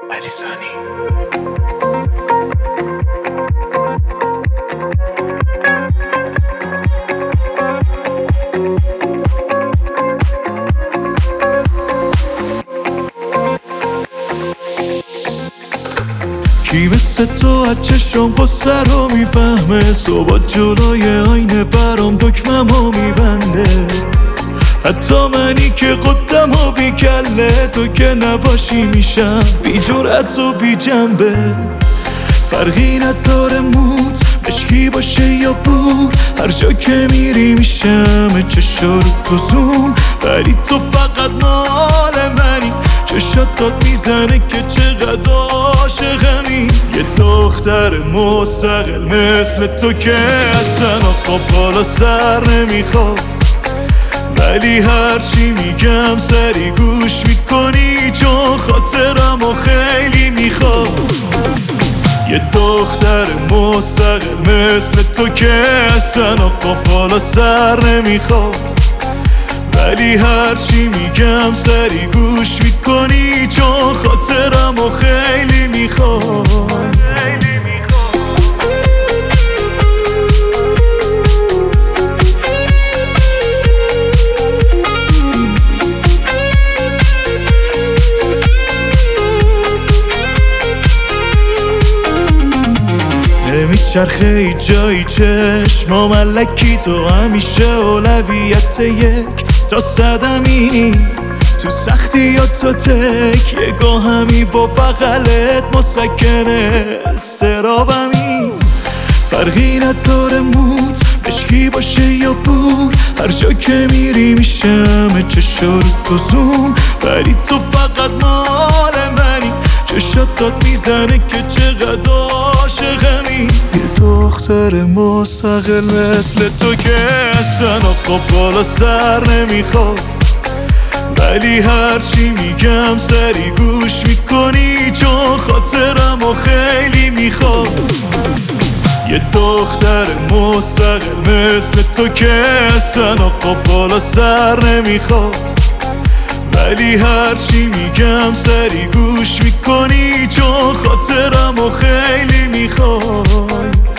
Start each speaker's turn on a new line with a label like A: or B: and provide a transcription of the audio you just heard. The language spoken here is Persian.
A: علیزانی. کی مثل تو از چشم قصه رو میفهمه؟ صبح جلوی آینه برام دکممو میبنده. حتی منی که قدم و بی کله، تو که نباشی میشم بی جرأت و بی جنبه. فرقی نداره موت مشکی باشه یا بور، هر جا که میری میشم چشا رو کزون. ولی تو فقط مال منی، چشات داد میزنه که چقدر عاشقمی. یه دختر مستقل مثل تو که اصلا آقا بالا سر نمیخواد، ولی هرچی میگم سری گوش میکنی چون خاطرمو خیلی میخواد. یه دختر مستقل مثل تو که اصلا آقا بالا سر نمیخواد، ولی هرچی میگم سری گوش میکنی چون خاطرمو خیلی میخواد. نمیچرخه ای جایی چشما ملکی، تو همیشه اولویت یک تا صدمی. تو سختی یا تو تک یه گاهمی با بغلت مسکنه استرابمی. فرقی نداره موت مشکی باشه یا بور، هر جا که میری میشم چشا رو کزون. ولی تو فقط مال منی، چشات داد میزنه که چقدر عاشقمی. یه دختر مستقل مثل تو که اصلا آقا بالا سر نمیخواد، ولی هرچی میگم سری گوش میکنی چون خاطرمو خیلی میخواد. یه دختر مستقل مثل تو که اصلا آقا بالا سر نمیخواد، ولی هرچی میگم سری گوش میکنی چون خاطرمو خیلی میخواد.